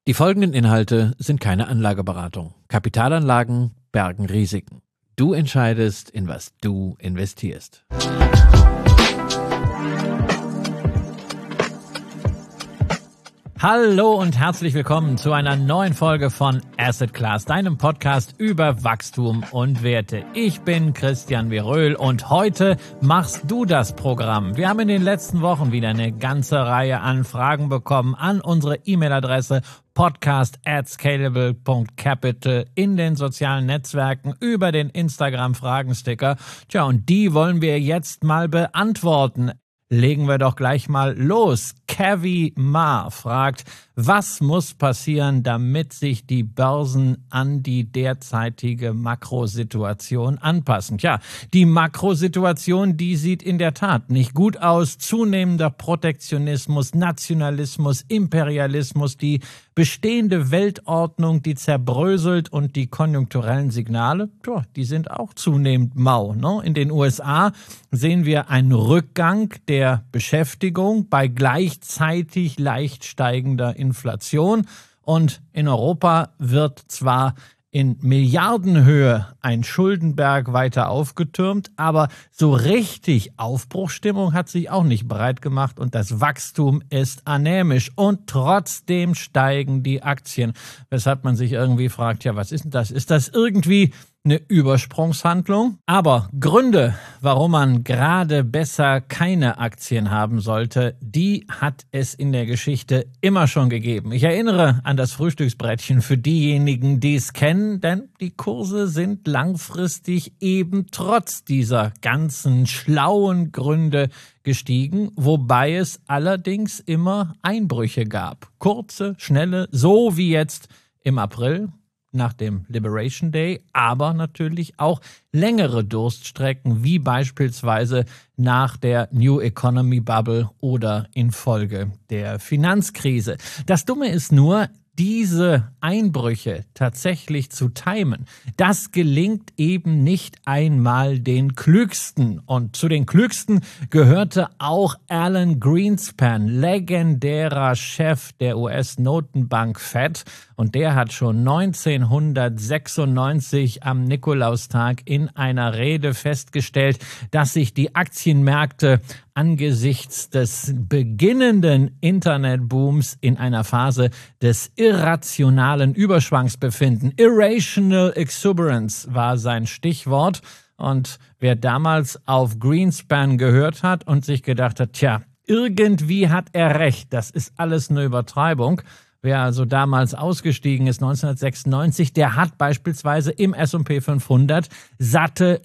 Die folgenden Inhalte sind keine Anlageberatung. Kapitalanlagen bergen Risiken. Du entscheidest, in was du investierst. Hallo und herzlich willkommen zu einer neuen Folge von Asset Class, deinem Podcast über Wachstum und Werte. Ich bin Christian Veröhl und heute machst du das Programm. Wir haben in den letzten Wochen wieder eine ganze Reihe an Fragen bekommen an unsere E-Mail-Adresse podcast@scalable.capital, in den sozialen Netzwerken, über den Instagram-Fragensticker. Tja, und die wollen wir jetzt mal beantworten. Legen wir doch gleich mal los. Kavi Ma fragt, was muss passieren, damit sich die Börsen an die derzeitige Makrosituation anpassen? Tja, die Makrosituation, die sieht in der Tat nicht gut aus. Zunehmender Protektionismus, Nationalismus, Imperialismus, die bestehende Weltordnung, die zerbröselt, und die konjunkturellen Signale, die sind auch zunehmend mau. Ne? In den USA sehen wir einen Rückgang der Beschäftigung bei gleichzeitig leicht steigender Inflation, und in Europa wird zwar in Milliardenhöhe ein Schuldenberg weiter aufgetürmt, aber so richtig Aufbruchsstimmung hat sich auch nicht breit gemacht und das Wachstum ist anämisch und trotzdem steigen die Aktien. Weshalb man sich irgendwie fragt, ja, was ist denn das? Ist das irgendwie eine Übersprungshandlung? Aber Gründe, warum man gerade besser keine Aktien haben sollte, die hat es in der Geschichte immer schon gegeben. Ich erinnere an das Frühstücksbrettchen für diejenigen, die es kennen, denn die Kurse sind langfristig eben trotz dieser ganzen schlauen Gründe gestiegen, wobei es allerdings immer Einbrüche gab. Kurze, schnelle, so wie jetzt im April nach dem Liberation Day, aber natürlich auch längere Durststrecken, wie beispielsweise nach der New Economy Bubble oder infolge der Finanzkrise. Das Dumme ist nur, diese Einbrüche tatsächlich zu timen, das gelingt eben nicht einmal den Klügsten. Und zu den Klügsten gehörte auch Alan Greenspan, legendärer Chef der US-Notenbank Fed. Und der hat schon 1996 am Nikolaustag in einer Rede festgestellt, dass sich die Aktienmärkte angesichts des beginnenden Internetbooms in einer Phase des irrationalen Überschwangs befinden. Irrational Exuberance war sein Stichwort. Und wer damals auf Greenspan gehört hat und sich gedacht hat, tja, irgendwie hat er recht, das ist alles eine Übertreibung. Wer also damals ausgestiegen ist, 1996, der hat beispielsweise im S&P 500 satte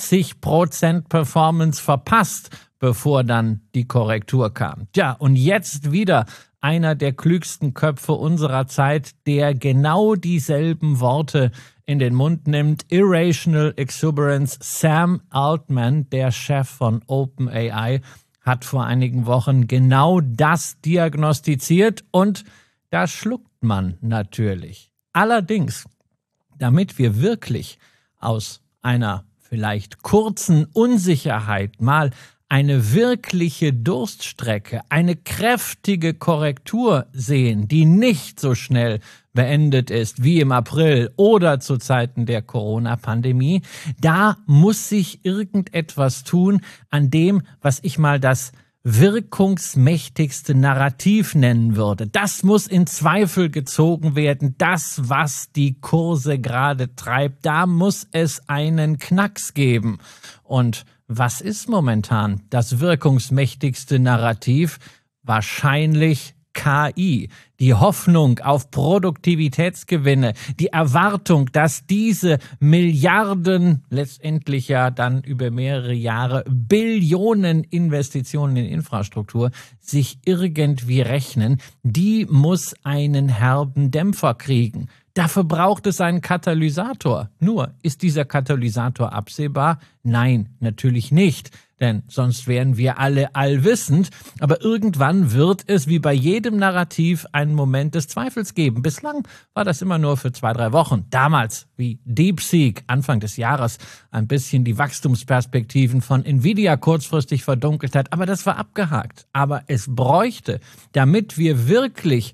90% Performance verpasst, bevor dann die Korrektur kam. Tja, und jetzt wieder einer der klügsten Köpfe unserer Zeit, der genau dieselben Worte in den Mund nimmt. Irrational Exuberance. Sam Altman, der Chef von OpenAI, hat vor einigen Wochen genau das diagnostiziert, und da schluckt man natürlich. Allerdings, damit wir wirklich aus einer vielleicht kurzen Unsicherheit mal eine wirkliche Durststrecke, eine kräftige Korrektur sehen, die nicht so schnell beendet ist wie im April oder zu Zeiten der Corona-Pandemie, da muss sich irgendetwas tun an dem, was ich mal das wirkungsmächtigste Narrativ nennen würde. Das muss in Zweifel gezogen werden. Das, was die Kurse gerade treibt, da muss es einen Knacks geben. Und was ist momentan das wirkungsmächtigste Narrativ? Wahrscheinlich KI. Die Hoffnung auf Produktivitätsgewinne, die Erwartung, dass diese Milliarden, letztendlich ja dann über mehrere Jahre Billionen Investitionen in Infrastruktur sich irgendwie rechnen, die muss einen herben Dämpfer kriegen. Dafür braucht es einen Katalysator. Nur, ist dieser Katalysator absehbar? Nein, natürlich nicht. Denn sonst wären wir alle allwissend. Aber irgendwann wird es wie bei jedem Narrativ einen Moment des Zweifels geben. Bislang war das immer nur für 2-3 Wochen. Damals, wie DeepSeek Anfang des Jahres ein bisschen die Wachstumsperspektiven von Nvidia kurzfristig verdunkelt hat. Aber das war abgehakt. Aber es bräuchte, damit wir wirklich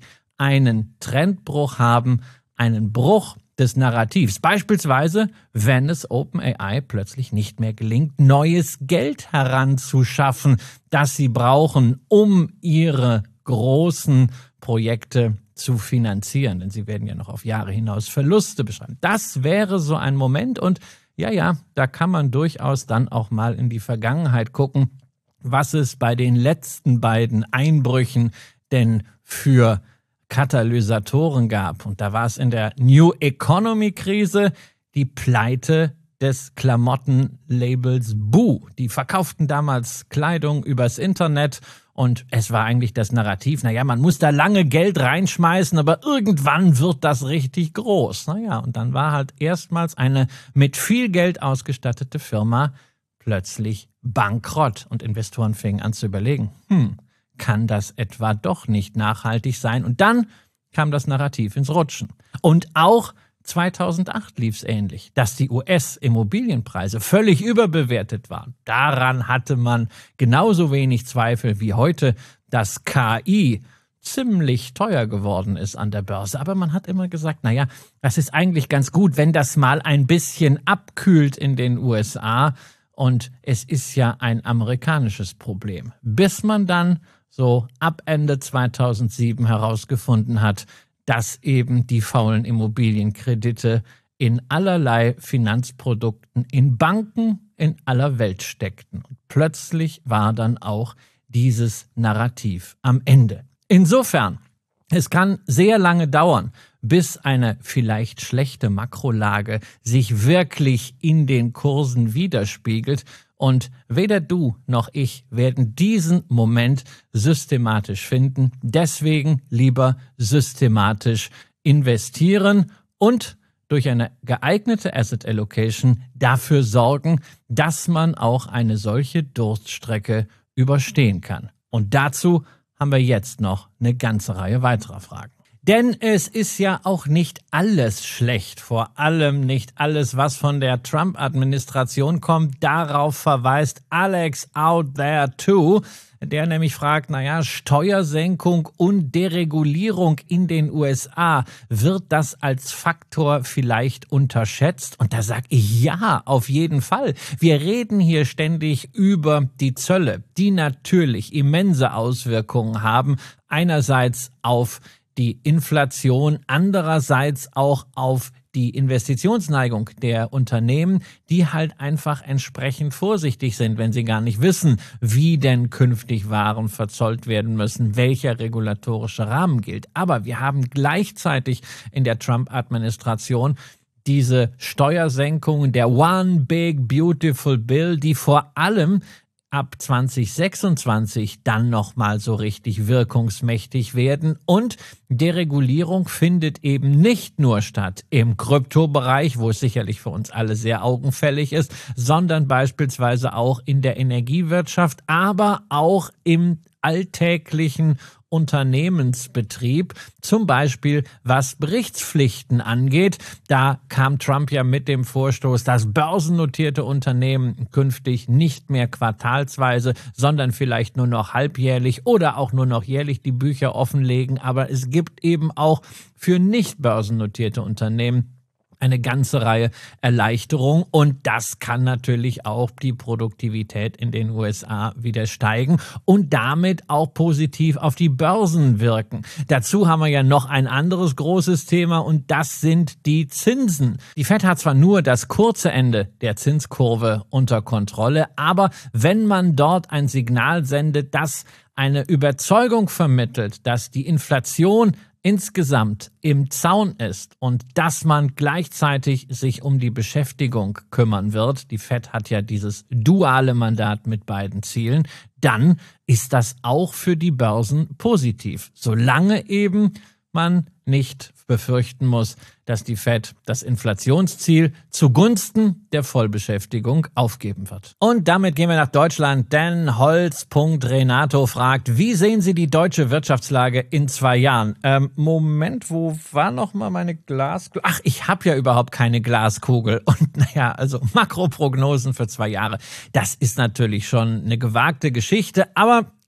einen Trendbruch haben, einen Bruch des Narrativs. Beispielsweise, wenn es OpenAI plötzlich nicht mehr gelingt, neues Geld heranzuschaffen, das sie brauchen, um ihre großen Projekte zu finanzieren. Denn sie werden ja noch auf Jahre hinaus Verluste beschreiben. Das wäre so ein Moment und ja, da kann man durchaus dann auch mal in die Vergangenheit gucken, was es bei den letzten beiden Einbrüchen denn für Katalysatoren gab. Und da war es in der New Economy Krise die Pleite des Klamottenlabels Boo. Die verkauften damals Kleidung übers Internet und es war eigentlich das Narrativ, man muss da lange Geld reinschmeißen, aber irgendwann wird das richtig groß. Und dann war halt erstmals eine mit viel Geld ausgestattete Firma plötzlich bankrott und Investoren fingen an zu überlegen, kann das etwa doch nicht nachhaltig sein? Und dann kam das Narrativ ins Rutschen. Und auch 2008 lief es ähnlich, dass die US-Immobilienpreise völlig überbewertet waren. Daran hatte man genauso wenig Zweifel wie heute, dass KI ziemlich teuer geworden ist an der Börse. Aber man hat immer gesagt, das ist eigentlich ganz gut, wenn das mal ein bisschen abkühlt in den USA. Und es ist ja ein amerikanisches Problem. Bis man dann so ab Ende 2007 herausgefunden hat, dass eben die faulen Immobilienkredite in allerlei Finanzprodukten, in Banken in aller Welt steckten. Und plötzlich war dann auch dieses Narrativ am Ende. Insofern, es kann sehr lange dauern, bis eine vielleicht schlechte Makrolage sich wirklich in den Kursen widerspiegelt. Und weder du noch ich werden diesen Moment systematisch finden. Deswegen lieber systematisch investieren und durch eine geeignete Asset Allocation dafür sorgen, dass man auch eine solche Durststrecke überstehen kann. Und dazu haben wir jetzt noch eine ganze Reihe weiterer Fragen. Denn es ist ja auch nicht alles schlecht, vor allem nicht alles, was von der Trump-Administration kommt. Darauf verweist Alex out there too, der nämlich fragt, Steuersenkung und Deregulierung in den USA, wird das als Faktor vielleicht unterschätzt? Und da sage ich ja, auf jeden Fall. Wir reden hier ständig über die Zölle, die natürlich immense Auswirkungen haben. Einerseits auf die Inflation, andererseits auch auf die Investitionsneigung der Unternehmen, die halt einfach entsprechend vorsichtig sind, wenn sie gar nicht wissen, wie denn künftig Waren verzollt werden müssen, welcher regulatorische Rahmen gilt. Aber wir haben gleichzeitig in der Trump-Administration diese Steuersenkungen, der One Big Beautiful Bill, die vor allem ab 2026 dann nochmal so richtig wirkungsmächtig werden. Und Deregulierung findet eben nicht nur statt im Kryptobereich, wo es sicherlich für uns alle sehr augenfällig ist, sondern beispielsweise auch in der Energiewirtschaft, aber auch im alltäglichen Unternehmensbetrieb, zum Beispiel was Berichtspflichten angeht. Da kam Trump ja mit dem Vorstoß, dass börsennotierte Unternehmen künftig nicht mehr quartalsweise, sondern vielleicht nur noch halbjährlich oder auch nur noch jährlich die Bücher offenlegen. Aber es gibt eben auch für nicht börsennotierte Unternehmen eine ganze Reihe Erleichterungen und das kann natürlich auch die Produktivität in den USA wieder steigen und damit auch positiv auf die Börsen wirken. Dazu haben wir ja noch ein anderes großes Thema und das sind die Zinsen. Die Fed hat zwar nur das kurze Ende der Zinskurve unter Kontrolle, aber wenn man dort ein Signal sendet, das eine Überzeugung vermittelt, dass die Inflation insgesamt im Zaun ist und dass man gleichzeitig sich um die Beschäftigung kümmern wird, die Fed hat ja dieses duale Mandat mit beiden Zielen, dann ist das auch für die Börsen positiv, solange eben man nicht befürchten muss, dass die Fed das Inflationsziel zugunsten der Vollbeschäftigung aufgeben wird. Und damit gehen wir nach Deutschland, denn Holz.Renato fragt, wie sehen Sie die deutsche Wirtschaftslage in 2 Jahren? Moment, wo war nochmal meine Glaskugel? Ach, ich habe ja überhaupt keine Glaskugel. Und also Makroprognosen für 2 Jahre, das ist natürlich schon eine gewagte Geschichte, aber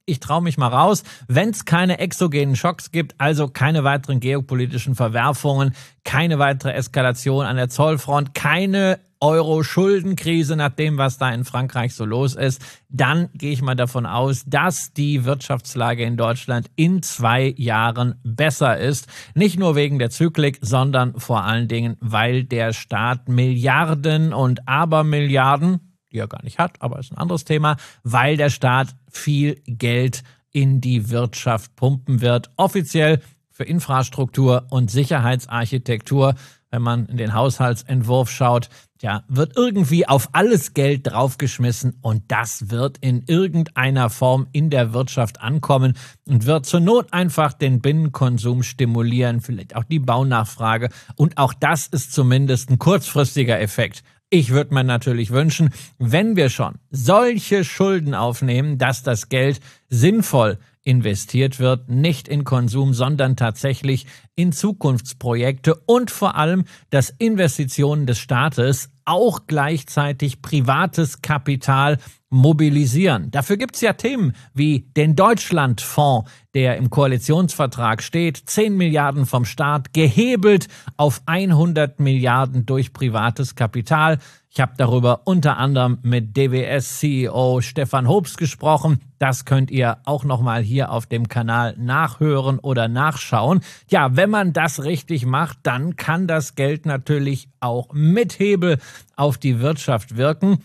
ich traue mich mal raus, wenn es keine exogenen Schocks gibt, also keine weiteren geopolitischen Verwerfungen, keine weitere Eskalation an der Zollfront, keine Euro-Schuldenkrise nach dem, was da in Frankreich so los ist, dann gehe ich mal davon aus, dass die Wirtschaftslage in Deutschland in 2 Jahren besser ist. Nicht nur wegen der Zyklik, sondern vor allen Dingen, weil der Staat Milliarden und Abermilliarden, die er gar nicht hat, aber ist ein anderes Thema, weil der Staat viel Geld in die Wirtschaft pumpen wird. Offiziell für Infrastruktur und Sicherheitsarchitektur. Wenn man in den Haushaltsentwurf schaut, ja, wird irgendwie auf alles Geld draufgeschmissen und das wird in irgendeiner Form in der Wirtschaft ankommen und wird zur Not einfach den Binnenkonsum stimulieren, vielleicht auch die Baunachfrage und auch das ist zumindest ein kurzfristiger Effekt. Ich würde mir natürlich wünschen, wenn wir schon solche Schulden aufnehmen, dass das Geld sinnvoll investiert wird, nicht in Konsum, sondern tatsächlich in Zukunftsprojekte und vor allem, dass Investitionen des Staates auch gleichzeitig privates Kapital mobilisieren. Dafür gibt es ja Themen wie den Deutschlandfonds, der im Koalitionsvertrag steht, 10 Milliarden vom Staat, gehebelt auf 100 Milliarden durch privates Kapital. Ich habe darüber unter anderem mit DWS-CEO Stefan Hoops gesprochen. Das könnt ihr auch nochmal hier auf dem Kanal nachhören oder nachschauen. Ja, wenn man das richtig macht, dann kann das Geld natürlich auch mit Hebel auf die Wirtschaft wirken.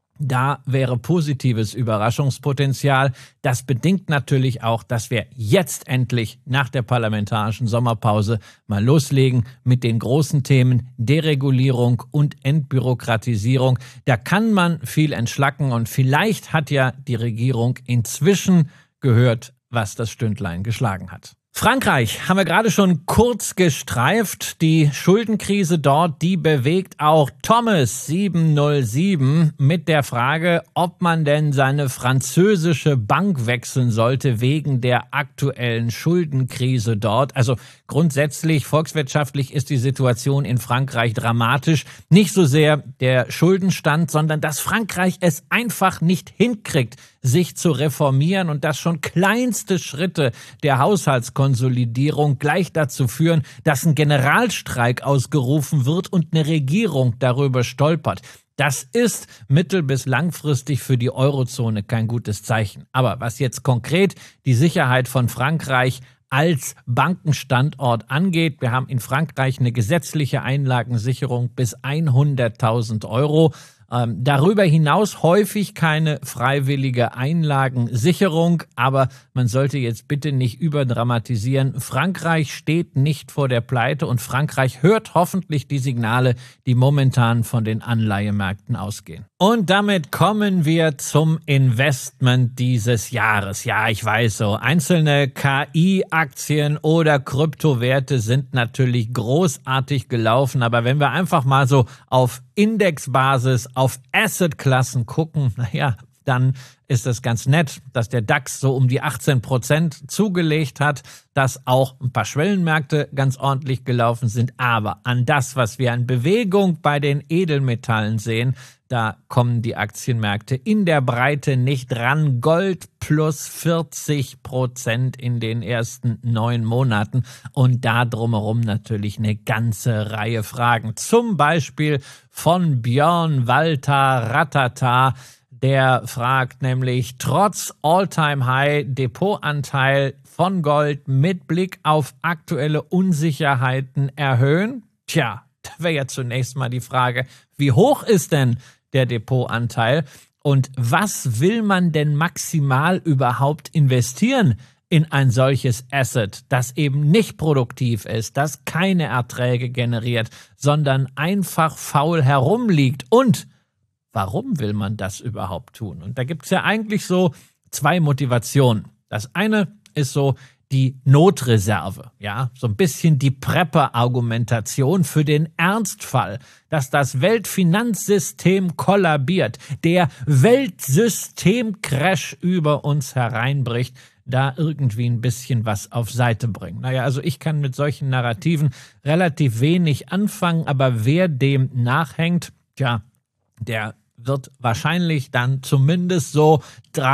Da wäre positives Überraschungspotenzial. Das bedingt natürlich auch, dass wir jetzt endlich nach der parlamentarischen Sommerpause mal loslegen mit den großen Themen Deregulierung und Entbürokratisierung. Da kann man viel entschlacken und vielleicht hat ja die Regierung inzwischen gehört, was das Stündlein geschlagen hat. Frankreich haben wir gerade schon kurz gestreift. Die Schuldenkrise dort, die bewegt auch Thomas 707 mit der Frage, ob man denn seine französische Bank wechseln sollte wegen der aktuellen Schuldenkrise dort. Also grundsätzlich, volkswirtschaftlich ist die Situation in Frankreich dramatisch. Nicht so sehr der Schuldenstand, sondern dass Frankreich es einfach nicht hinkriegt, sich zu reformieren und dass schon kleinste Schritte der Haushaltskonsolidierung gleich dazu führen, dass ein Generalstreik ausgerufen wird und eine Regierung darüber stolpert. Das ist mittel- bis langfristig für die Eurozone kein gutes Zeichen. Aber was jetzt konkret die Sicherheit von Frankreich als Bankenstandort angeht, wir haben in Frankreich eine gesetzliche Einlagensicherung bis 100.000 Euro. Darüber hinaus häufig keine freiwillige Einlagensicherung, aber man sollte jetzt bitte nicht überdramatisieren. Frankreich steht nicht vor der Pleite und Frankreich hört hoffentlich die Signale, die momentan von den Anleihemärkten ausgehen. Und damit kommen wir zum Investment dieses Jahres. Ja, ich weiß so, einzelne KI-Aktien oder Kryptowerte sind natürlich großartig gelaufen, aber wenn wir einfach mal so auf Indexbasis, auf Assetklassen gucken, naja, dann ist es ganz nett, dass der DAX so um die 18% zugelegt hat, dass auch ein paar Schwellenmärkte ganz ordentlich gelaufen sind. Aber an das, was wir an Bewegung bei den Edelmetallen sehen, da kommen die Aktienmärkte in der Breite nicht ran. Gold plus 40% in den ersten 9 Monaten und da drumherum natürlich eine ganze Reihe Fragen. Zum Beispiel von Björn Walter Ratata, der fragt nämlich, trotz All-Time-High-Depotanteil von Gold mit Blick auf aktuelle Unsicherheiten erhöhen? Tja, da wäre ja zunächst mal die Frage, wie hoch ist denn der Depotanteil und was will man denn maximal überhaupt investieren in ein solches Asset, das eben nicht produktiv ist, das keine Erträge generiert, sondern einfach faul herumliegt? Und warum will man das überhaupt tun? Und da gibt es ja eigentlich so 2 Motivationen. Das eine ist so die Notreserve, ja, so ein bisschen die Prepper-Argumentation für den Ernstfall, dass das Weltfinanzsystem kollabiert, der Weltsystemcrash über uns hereinbricht, da irgendwie ein bisschen was auf Seite bringen. Naja, also ich kann mit solchen Narrativen relativ wenig anfangen, aber wer dem nachhängt, tja, der wird wahrscheinlich dann zumindest so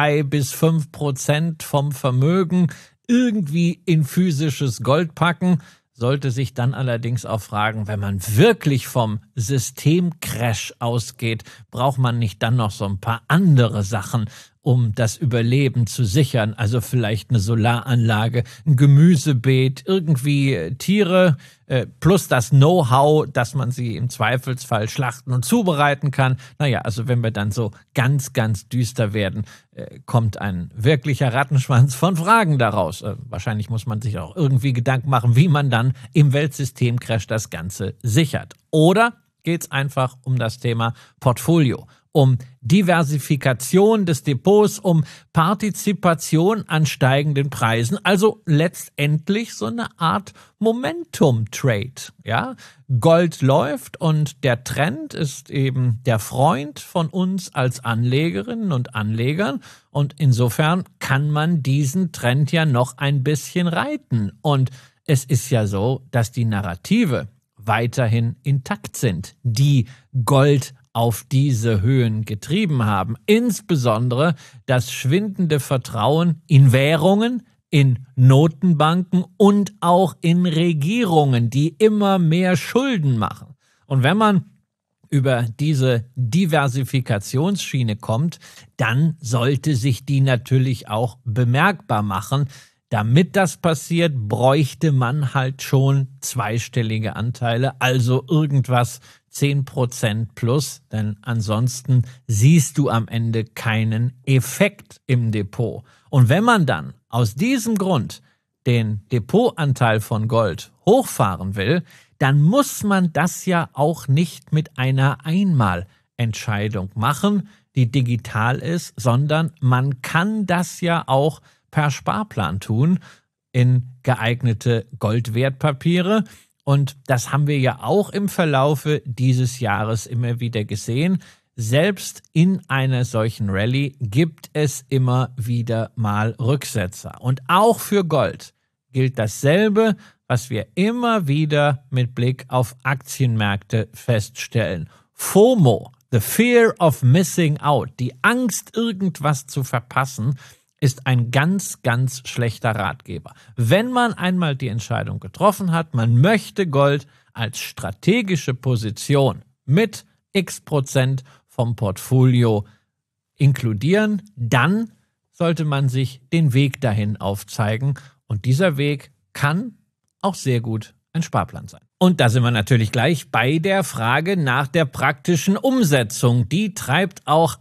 3-5% vom Vermögen irgendwie in physisches Gold packen. Sollte sich dann allerdings auch fragen, wenn man wirklich vom Systemcrash ausgeht, braucht man nicht dann noch so ein paar andere Sachen, um das Überleben zu sichern? Also vielleicht eine Solaranlage, ein Gemüsebeet, irgendwie Tiere, plus das Know-how, dass man sie im Zweifelsfall schlachten und zubereiten kann. Naja, also wenn wir dann so ganz, ganz düster werden, kommt ein wirklicher Rattenschwanz von Fragen daraus. Wahrscheinlich muss man sich auch irgendwie Gedanken machen, wie man dann im Weltsystemcrash das Ganze sichert. Oder geht es einfach um das Thema Portfolio, um Diversifikation des Depots, um Partizipation an steigenden Preisen, also letztendlich so eine Art Momentum-Trade. Ja? Gold läuft und der Trend ist eben der Freund von uns als Anlegerinnen und Anlegern und insofern kann man diesen Trend ja noch ein bisschen reiten. Und es ist ja so, dass die Narrative weiterhin intakt sind, die Gold auf diese Höhen getrieben haben. Insbesondere das schwindende Vertrauen in Währungen, in Notenbanken und auch in Regierungen, die immer mehr Schulden machen. Und wenn man über diese Diversifikationsschiene kommt, dann sollte sich die natürlich auch bemerkbar machen. Damit das passiert, bräuchte man halt schon zweistellige Anteile, also irgendwas 10% plus, denn ansonsten siehst du am Ende keinen Effekt im Depot. Und wenn man dann aus diesem Grund den Depotanteil von Gold hochfahren will, dann muss man das ja auch nicht mit einer Einmalentscheidung machen, die digital ist, sondern man kann das ja auch per Sparplan tun in geeignete Goldwertpapiere. Und das haben wir ja auch im Verlaufe dieses Jahres immer wieder gesehen. Selbst in einer solchen Rallye gibt es immer wieder mal Rücksetzer. Und auch für Gold gilt dasselbe, was wir immer wieder mit Blick auf Aktienmärkte feststellen. FOMO, the fear of missing out, die Angst, irgendwas zu verpassen, ist ein ganz, ganz schlechter Ratgeber. Wenn man einmal die Entscheidung getroffen hat, man möchte Gold als strategische Position mit X% vom Portfolio inkludieren, dann sollte man sich den Weg dahin aufzeigen. Und dieser Weg kann auch sehr gut ein Sparplan sein. Und da sind wir natürlich gleich bei der Frage nach der praktischen Umsetzung. Die treibt auch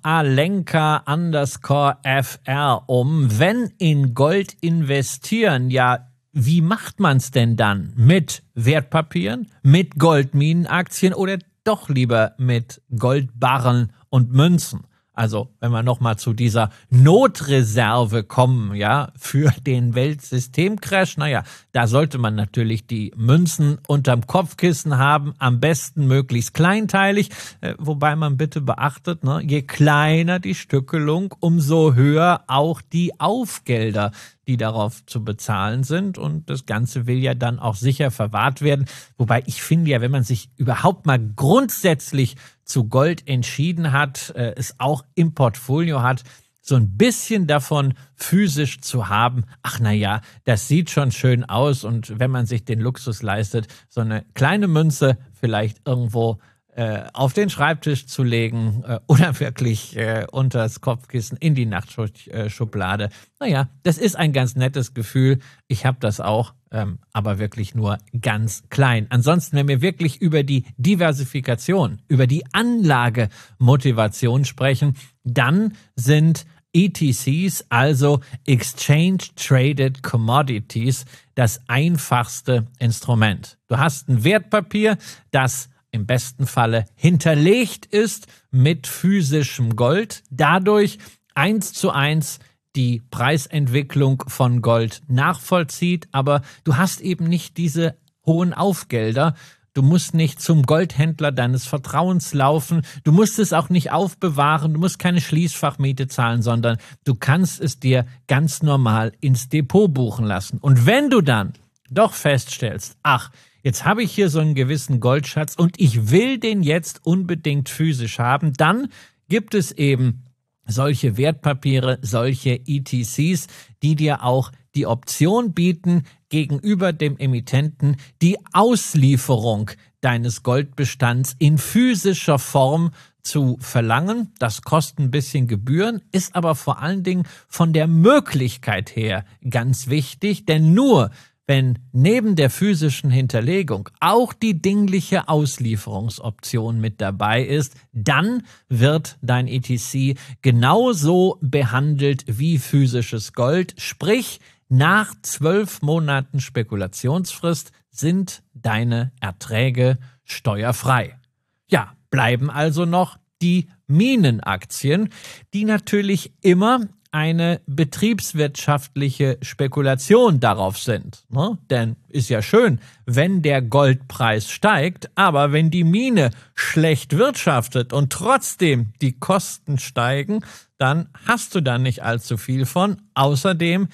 Alenka_FR um. Wenn in Gold investieren, ja, wie macht man es denn dann? Mit Wertpapieren, mit Goldminenaktien oder doch lieber mit Goldbarren und Münzen? Also, wenn wir nochmal zu dieser Notreserve kommen, ja, für den Weltsystemcrash, naja, da sollte man natürlich die Münzen unterm Kopfkissen haben, am besten möglichst kleinteilig, wobei man bitte beachtet, ne, je kleiner die Stückelung, umso höher auch die Aufgelder, die darauf zu bezahlen sind. Und das Ganze will ja dann auch sicher verwahrt werden. Wobei ich finde ja, wenn man sich überhaupt mal grundsätzlich zu Gold entschieden hat, es auch im Portfolio hat, so ein bisschen davon physisch zu haben, ach naja, das sieht schon schön aus. Und wenn man sich den Luxus leistet, so eine kleine Münze vielleicht irgendwo auf den Schreibtisch zu legen oder wirklich unter das Kopfkissen in die Nachtschublade. Naja, das ist ein ganz nettes Gefühl. Ich habe das auch, aber wirklich nur ganz klein. Ansonsten, wenn wir wirklich über die Diversifikation, über die Anlagemotivation sprechen, dann sind ETCs, also Exchange Traded Commodities, das einfachste Instrument. Du hast ein Wertpapier, das im besten Falle hinterlegt ist mit physischem Gold, dadurch 1:1 die Preisentwicklung von Gold nachvollzieht, aber du hast eben nicht diese hohen Aufgelder. Du musst nicht zum Goldhändler deines Vertrauens laufen, du musst es auch nicht aufbewahren, du musst keine Schließfachmiete zahlen, sondern du kannst es dir ganz normal ins Depot buchen lassen. Und wenn du dann doch feststellst, ach, jetzt habe ich hier so einen gewissen Goldschatz und ich will den jetzt unbedingt physisch haben, dann gibt es eben solche Wertpapiere, solche ETCs, die dir auch die Option bieten, gegenüber dem Emittenten die Auslieferung deines Goldbestands in physischer Form zu verlangen. Das kostet ein bisschen Gebühren, ist aber vor allen Dingen von der Möglichkeit her ganz wichtig, denn nur wenn neben der physischen Hinterlegung auch die dingliche Auslieferungsoption mit dabei ist, dann wird dein ETC genauso behandelt wie physisches Gold. Sprich, nach 12 Monaten Spekulationsfrist sind deine Erträge steuerfrei. Ja, bleiben also noch die Minenaktien, die natürlich immer eine betriebswirtschaftliche Spekulation darauf sind. Ne? Denn ist ja schön, wenn der Goldpreis steigt, aber wenn die Mine schlecht wirtschaftet und trotzdem die Kosten steigen, dann hast du da nicht allzu viel von. Außerdem,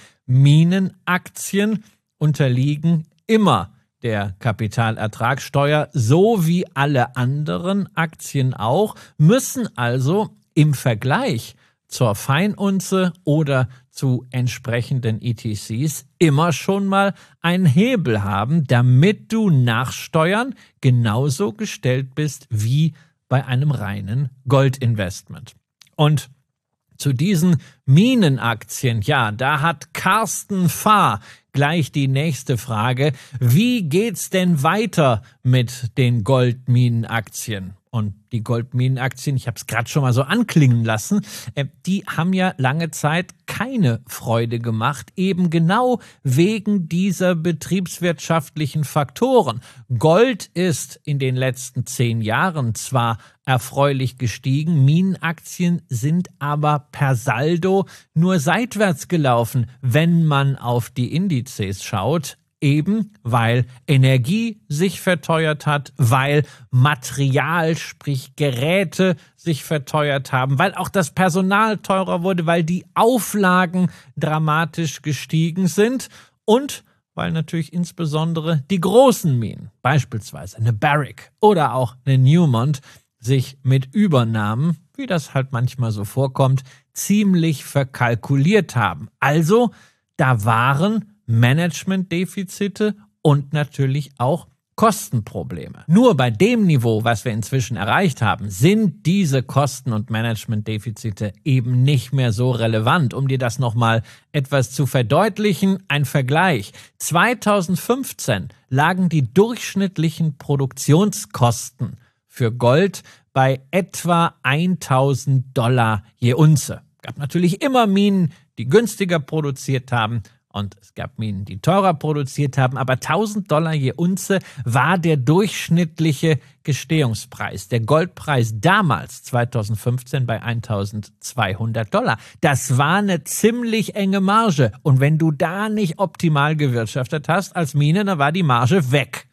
Minenaktien unterliegen immer der Kapitalertragssteuer, so wie alle anderen Aktien auch, müssen also im Vergleich zur Feinunze oder zu entsprechenden ETCs immer schon mal einen Hebel haben, damit du nach Steuern genauso gestellt bist wie bei einem reinen Goldinvestment. Und zu diesen Minenaktien, ja, da hat Carsten Fahr gleich die nächste Frage. Wie geht's denn weiter mit den Goldminenaktien? Und die Goldminenaktien, ich habe es gerade schon mal so anklingen lassen, die haben ja lange Zeit keine Freude gemacht, eben genau wegen dieser betriebswirtschaftlichen Faktoren. Gold ist in den letzten 10 Jahren zwar erfreulich gestiegen, Minenaktien sind aber per Saldo nur seitwärts gelaufen, wenn man auf die Indizes schaut. Eben weil Energie sich verteuert hat, weil Material, sprich Geräte, sich verteuert haben, weil auch das Personal teurer wurde, weil die Auflagen dramatisch gestiegen sind und weil natürlich insbesondere die großen Minen, beispielsweise eine Barrick oder auch eine Newmont, sich mit Übernahmen, wie das halt manchmal so vorkommt, ziemlich verkalkuliert haben. Also, da waren Managementdefizite und natürlich auch Kostenprobleme. Nur bei dem Niveau, was wir inzwischen erreicht haben, sind diese Kosten- und Managementdefizite eben nicht mehr so relevant. Um dir das nochmal etwas zu verdeutlichen, ein Vergleich. 2015 lagen die durchschnittlichen Produktionskosten für Gold bei etwa $1.000 je Unze. Es gab natürlich immer Minen, die günstiger produziert haben, und es gab Minen, die teurer produziert haben, aber $1.000 je Unze war der durchschnittliche Gestehungspreis. Der Goldpreis damals, 2015, bei $1.200. Das war eine ziemlich enge Marge. Und wenn du da nicht optimal gewirtschaftet hast als Mine, dann war die Marge weg.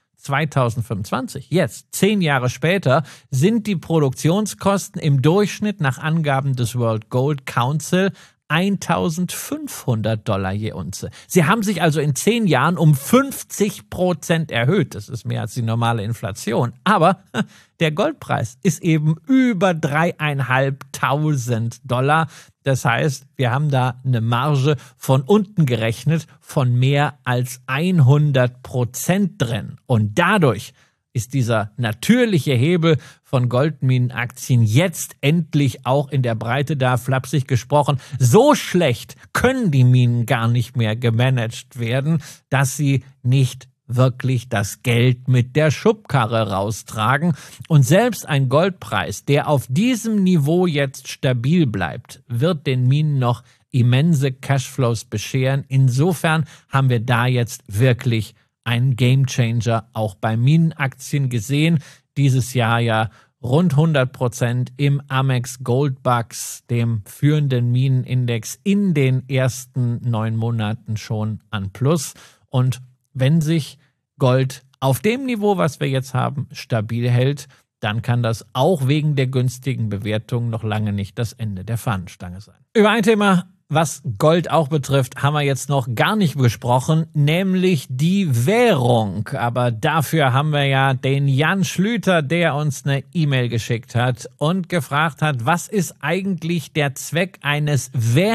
2025, jetzt, 10 Jahre später, sind die Produktionskosten im Durchschnitt nach Angaben des World Gold Council $1.500 je Unze. Sie haben sich also in 10 Jahren um 50% erhöht. Das ist mehr als die normale Inflation. Aber der Goldpreis ist eben über $3.500. Das heißt, wir haben da eine Marge von unten gerechnet von mehr als 100% drin. Und dadurch ist dieser natürliche Hebel von Goldminenaktien jetzt endlich auch in der Breite da, flapsig gesprochen. So schlecht können die Minen gar nicht mehr gemanagt werden, dass sie nicht wirklich das Geld mit der Schubkarre raustragen. Und selbst ein Goldpreis, der auf diesem Niveau jetzt stabil bleibt, wird den Minen noch immense Cashflows bescheren. Insofern haben wir da jetzt wirklich ein Gamechanger auch bei Minenaktien gesehen. Dieses Jahr ja rund 100% im Amex Goldbugs, dem führenden Minenindex, in den ersten 9 Monaten schon an Plus. Und wenn sich Gold auf dem Niveau, was wir jetzt haben, stabil hält, dann kann das auch wegen der günstigen Bewertung noch lange nicht das Ende der Fahnenstange sein. Über ein Thema was Gold auch betrifft, haben wir jetzt noch gar nicht besprochen, nämlich die Währung. Aber dafür haben wir ja den Jan Schlüter, der uns eine E-Mail geschickt hat und gefragt hat, was ist eigentlich der Zweck eines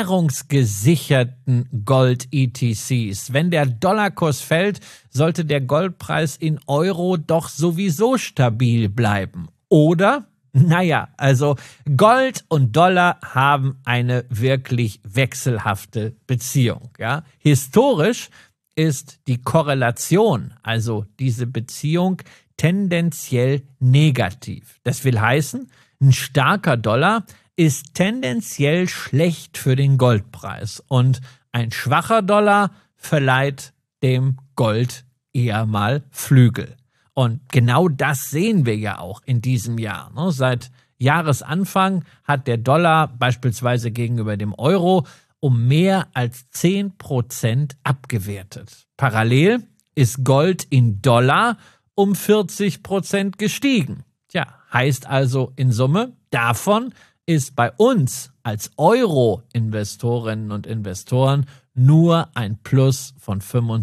währungsgesicherten Gold-ETCs? Wenn der Dollarkurs fällt, sollte der Goldpreis in Euro doch sowieso stabil bleiben. Oder? Naja, also Gold und Dollar haben eine wirklich wechselhafte Beziehung. Ja? Historisch ist die Korrelation, also diese Beziehung, tendenziell negativ. Das will heißen, ein starker Dollar ist tendenziell schlecht für den Goldpreis und ein schwacher Dollar verleiht dem Gold eher mal Flügel. Und genau das sehen wir ja auch in diesem Jahr. Seit Jahresanfang hat der Dollar beispielsweise gegenüber dem Euro um mehr als 10% abgewertet. Parallel ist Gold in Dollar um 40% gestiegen. Tja, heißt also in Summe, davon ist bei uns als Euro-Investorinnen und Investoren nur ein Plus von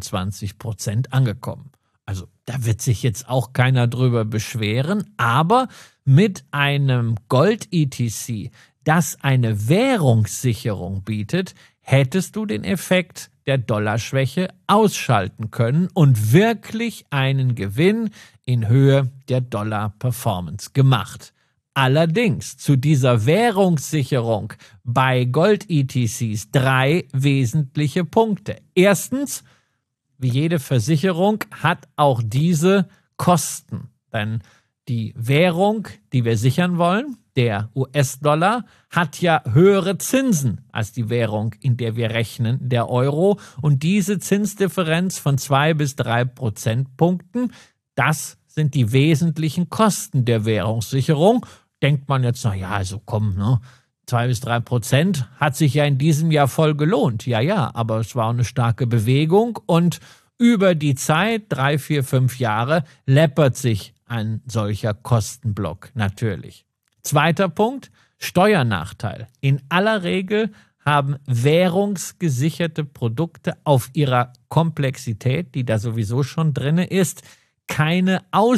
25% angekommen. Also da wird sich jetzt auch keiner drüber beschweren, aber mit einem Gold-ETC, das eine Währungssicherung bietet, hättest du den Effekt der Dollarschwäche ausschalten können und wirklich einen Gewinn in Höhe der Dollar-Performance gemacht. Allerdings zu dieser Währungssicherung bei Gold-ETCs 3 wesentliche Punkte. Erstens, wie jede Versicherung hat auch diese Kosten. Denn die Währung, die wir sichern wollen, der US-Dollar, hat ja höhere Zinsen als die Währung, in der wir rechnen, der Euro. Und diese Zinsdifferenz von 2 bis 3 Prozentpunkten, das sind die wesentlichen Kosten der Währungssicherung. Denkt man jetzt, na ja, also komm, 2 bis 3% hat sich ja in diesem Jahr voll gelohnt. Ja, aber es war eine starke Bewegung und über die Zeit, 3, 4, 5 Jahre, läppert sich ein solcher Kostenblock natürlich. Zweiter Punkt, Steuernachteil. In aller Regel haben währungsgesicherte Produkte auf ihrer Komplexität, die da sowieso schon drin ist, keine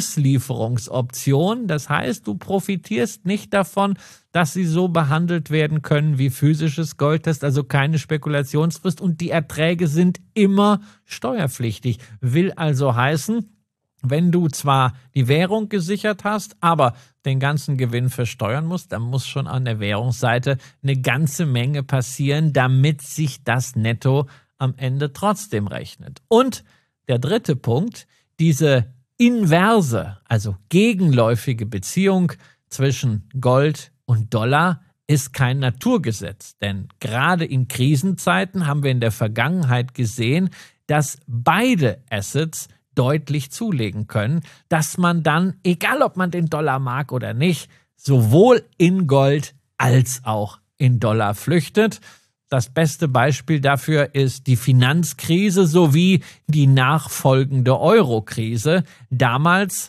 Auslieferungsoption. Das heißt, du profitierst nicht davon, dass sie so behandelt werden können wie physisches Gold. Das ist also keine Spekulationsfrist und die Erträge sind immer steuerpflichtig. Will also heißen, wenn du zwar die Währung gesichert hast, aber den ganzen Gewinn versteuern musst, dann muss schon an der Währungsseite eine ganze Menge passieren, damit sich das Netto am Ende trotzdem rechnet. Und der dritte Punkt, diese inverse, also gegenläufige Beziehung zwischen Gold und Dollar ist kein Naturgesetz. Denn gerade in Krisenzeiten haben wir in der Vergangenheit gesehen, dass beide Assets deutlich zulegen können, dass man dann, egal ob man den Dollar mag oder nicht, sowohl in Gold als auch in Dollar flüchtet. Das beste Beispiel dafür ist die Finanzkrise sowie die nachfolgende Eurokrise. Damals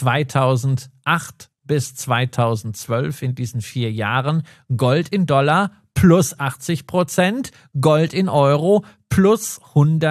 2008 bis 2012 in diesen 4 Jahren Gold in Dollar plus 80%, Gold in Euro plus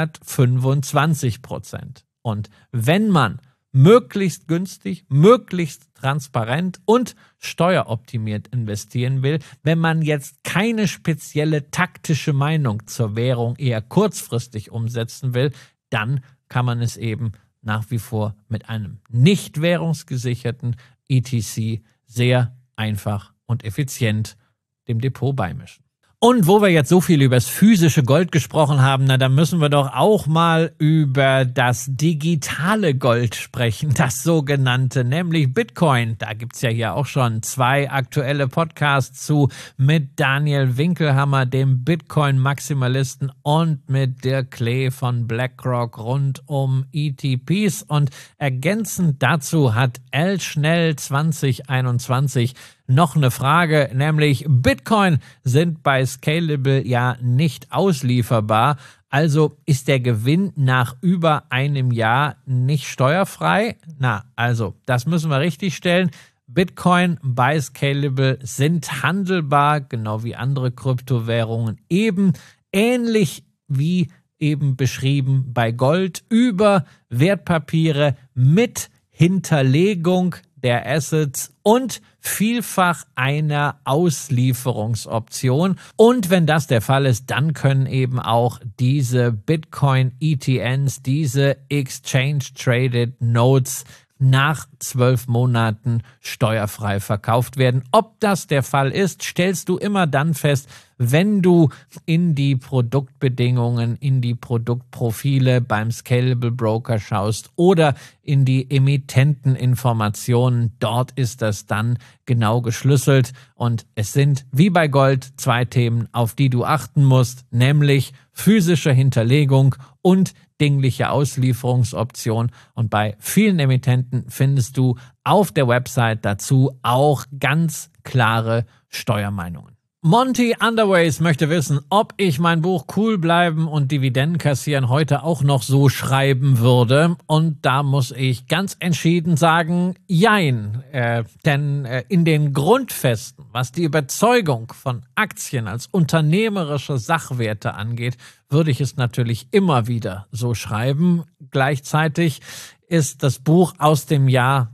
125%. Und wenn man möglichst günstig, möglichst transparent und steueroptimiert investieren will, wenn man jetzt keine spezielle taktische Meinung zur Währung eher kurzfristig umsetzen will, dann kann man es eben nach wie vor mit einem nicht währungsgesicherten ETC sehr einfach und effizient dem Depot beimischen. Und wo wir jetzt so viel über das physische Gold gesprochen haben, dann müssen wir doch auch mal über das digitale Gold sprechen, das sogenannte, nämlich Bitcoin. Da gibt's ja hier auch schon 2 aktuelle Podcasts zu mit Daniel Winkelhammer, dem Bitcoin-Maximalisten, und mit Dirk Klee von BlackRock rund um ETPs. Und ergänzend dazu hat L Schnell 2021 noch eine Frage, nämlich Bitcoin sind bei Scalable ja nicht auslieferbar. Also ist der Gewinn nach über einem Jahr nicht steuerfrei? Na, also das müssen wir richtig stellen. Bitcoin bei Scalable sind handelbar, genau wie andere Kryptowährungen, eben ähnlich wie eben beschrieben bei Gold, über Wertpapiere mit Hinterlegung der Assets und vielfach einer Auslieferungsoption. Und wenn das der Fall ist, dann können eben auch diese Bitcoin-ETNs, diese Exchange-Traded Notes nach 12 Monaten steuerfrei verkauft werden. Ob das der Fall ist, stellst du immer dann fest, wenn du in die Produktbedingungen, in die Produktprofile beim Scalable Broker schaust oder in die Emittenteninformationen. Dort ist das dann genau geschlüsselt und es sind wie bei Gold 2 Themen, auf die du achten musst, nämlich physische Hinterlegung und dingliche Auslieferungsoption. Und bei vielen Emittenten findest du auf der Website dazu auch ganz klare Steuermeinungen. Monty Underways möchte wissen, ob ich mein Buch Cool bleiben und Dividenden kassieren heute auch noch so schreiben würde. Und da muss ich ganz entschieden sagen, jein. Denn in den Grundfesten, was die Überzeugung von Aktien als unternehmerische Sachwerte angeht, würde ich es natürlich immer wieder so schreiben. Gleichzeitig ist das Buch aus dem Jahr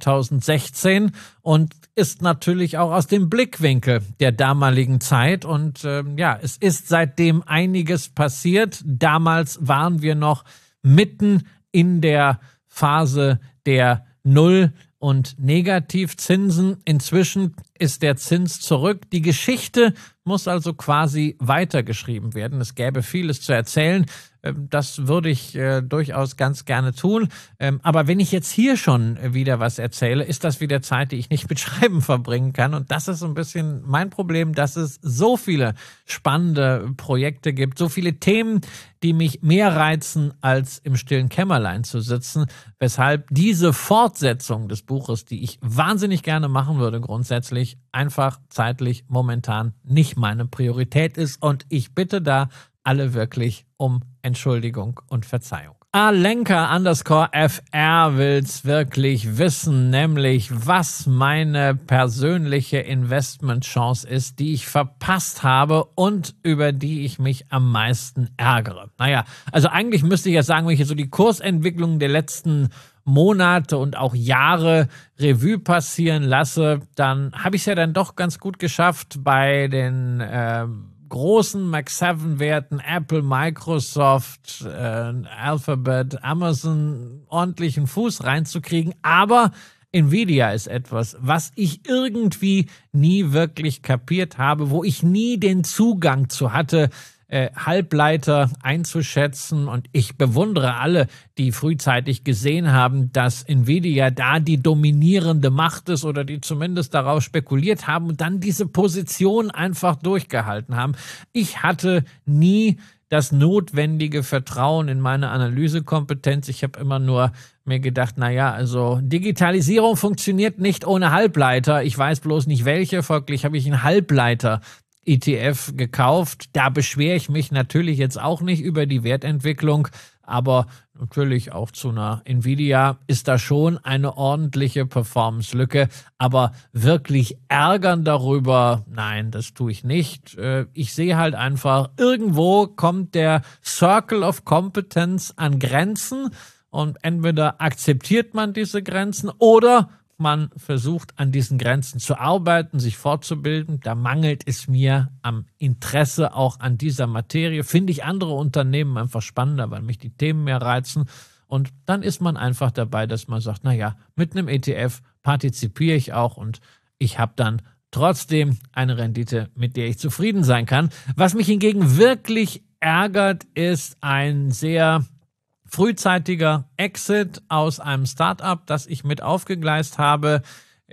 2016 und ist natürlich auch aus dem Blickwinkel der damaligen Zeit. Und es ist seitdem einiges passiert. Damals waren wir noch mitten in der Phase der Null- und Negativzinsen. Inzwischen ist der Zins zurück. Die Geschichte muss also quasi weitergeschrieben werden. Es gäbe vieles zu erzählen. Das würde ich durchaus ganz gerne tun. Aber wenn ich jetzt hier schon wieder was erzähle, ist das wieder Zeit, die ich nicht mit Schreiben verbringen kann. Und das ist so ein bisschen mein Problem, dass es so viele spannende Projekte gibt, so viele Themen, die mich mehr reizen, als im stillen Kämmerlein zu sitzen. Weshalb diese Fortsetzung des Buches, die ich wahnsinnig gerne machen würde, grundsätzlich einfach zeitlich momentan nicht meine Priorität ist. Und ich bitte da alle wirklich um Entschuldigung und Verzeihung. Alenka_FR will's wirklich wissen, nämlich was meine persönliche Investmentchance ist, die ich verpasst habe und über die ich mich am meisten ärgere. Naja, also eigentlich müsste ich ja sagen, wenn ich jetzt so die Kursentwicklung der letzten Monate und auch Jahre Revue passieren lasse, dann habe ich es ja dann doch ganz gut geschafft, bei den großen Mag 7 Werten, Apple, Microsoft, Alphabet, Amazon ordentlichen Fuß reinzukriegen. Aber Nvidia ist etwas, was ich irgendwie nie wirklich kapiert habe, wo ich nie den Zugang zu hatte, Halbleiter einzuschätzen. Und ich bewundere alle, die frühzeitig gesehen haben, dass Nvidia da die dominierende Macht ist oder die zumindest darauf spekuliert haben und dann diese Position einfach durchgehalten haben. Ich hatte nie das notwendige Vertrauen in meine Analysekompetenz. Ich habe immer nur mir gedacht, naja, also Digitalisierung funktioniert nicht ohne Halbleiter. Ich weiß bloß nicht welche, folglich habe ich einen Halbleiter ETF gekauft. Da beschwere ich mich natürlich jetzt auch nicht über die Wertentwicklung, aber natürlich auch zu einer Nvidia ist da schon eine ordentliche Performance-Lücke, aber wirklich ärgern darüber, nein, das tue ich nicht. Ich sehe halt einfach, irgendwo kommt der Circle of Competence an Grenzen und entweder akzeptiert man diese Grenzen oder man versucht, an diesen Grenzen zu arbeiten, sich fortzubilden. Da mangelt es mir am Interesse auch an dieser Materie. Finde ich andere Unternehmen einfach spannender, weil mich die Themen mehr reizen. Und dann ist man einfach dabei, dass man sagt, naja, mit einem ETF partizipiere ich auch und ich habe dann trotzdem eine Rendite, mit der ich zufrieden sein kann. Was mich hingegen wirklich ärgert, ist ein sehr frühzeitiger Exit aus einem Startup, das ich mit aufgegleist habe.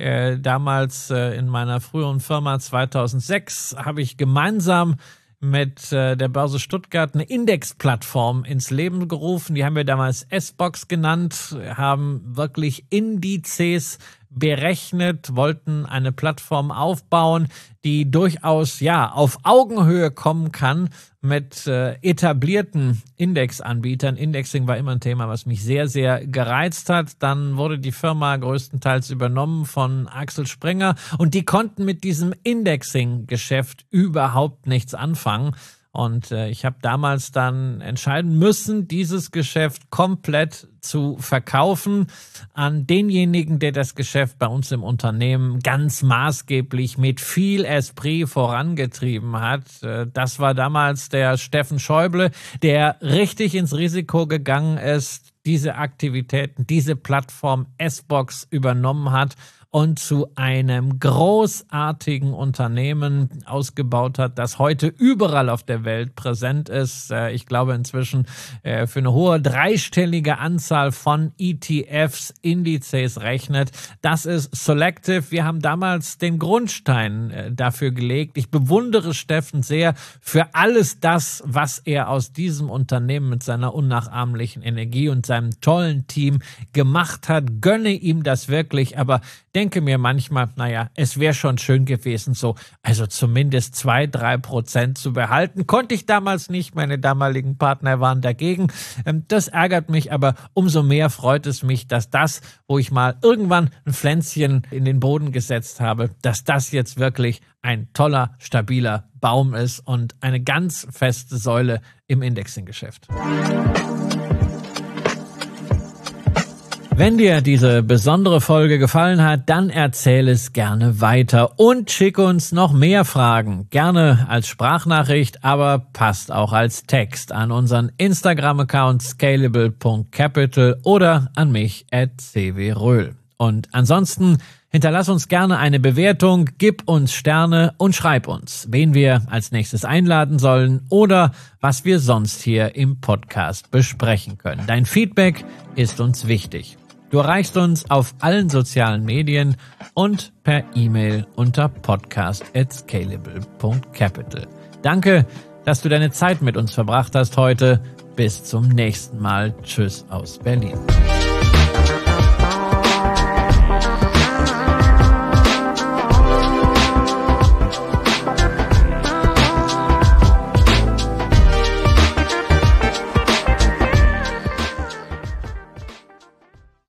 Damals in meiner früheren Firma 2006 habe ich gemeinsam mit der Börse Stuttgart eine Indexplattform ins Leben gerufen. Die haben wir damals S-Box genannt, haben wirklich Indizes berechnet, wollten eine Plattform aufbauen, die durchaus auf Augenhöhe kommen kann mit etablierten Indexanbietern. Indexing war immer ein Thema, was mich sehr, sehr gereizt hat. Dann wurde die Firma größtenteils übernommen von Axel Springer und die konnten mit diesem Indexing-Geschäft überhaupt nichts anfangen. Und ich habe damals dann entscheiden müssen, dieses Geschäft komplett zu verkaufen an denjenigen, der das Geschäft bei uns im Unternehmen ganz maßgeblich mit viel Esprit vorangetrieben hat. Das war damals der Steffen Schäuble, der richtig ins Risiko gegangen ist, diese Aktivitäten, diese Plattform S-Box übernommen hat und zu einem großartigen Unternehmen ausgebaut hat, das heute überall auf der Welt präsent ist. Ich glaube inzwischen für eine hohe dreistellige Anzahl von ETFs, Indizes rechnet. Das ist Solactive. Wir haben damals den Grundstein dafür gelegt. Ich bewundere Steffen sehr für alles das, was er aus diesem Unternehmen mit seiner unnachahmlichen Energie und seinem tollen Team gemacht hat. Gönne ihm das wirklich, aber denke mir manchmal, es wäre schon schön gewesen, also zumindest 2-3% zu behalten. Konnte ich damals nicht, meine damaligen Partner waren dagegen. Das ärgert mich, aber umso mehr freut es mich, dass das, wo ich mal irgendwann ein Pflänzchen in den Boden gesetzt habe, dass das jetzt wirklich ein toller, stabiler Baum ist und eine ganz feste Säule im Indexing-Geschäft. Wenn dir diese besondere Folge gefallen hat, dann erzähl es gerne weiter und schick uns noch mehr Fragen. Gerne als Sprachnachricht, aber passt auch als Text an unseren Instagram-Account scalable.capital oder an mich @cwröhl. Und ansonsten hinterlass uns gerne eine Bewertung, gib uns Sterne und schreib uns, wen wir als nächstes einladen sollen oder was wir sonst hier im Podcast besprechen können. Dein Feedback ist uns wichtig. Du erreichst uns auf allen sozialen Medien und per E-Mail unter podcast@scalable.capital. Danke, dass du deine Zeit mit uns verbracht hast heute. Bis zum nächsten Mal. Tschüss aus Berlin.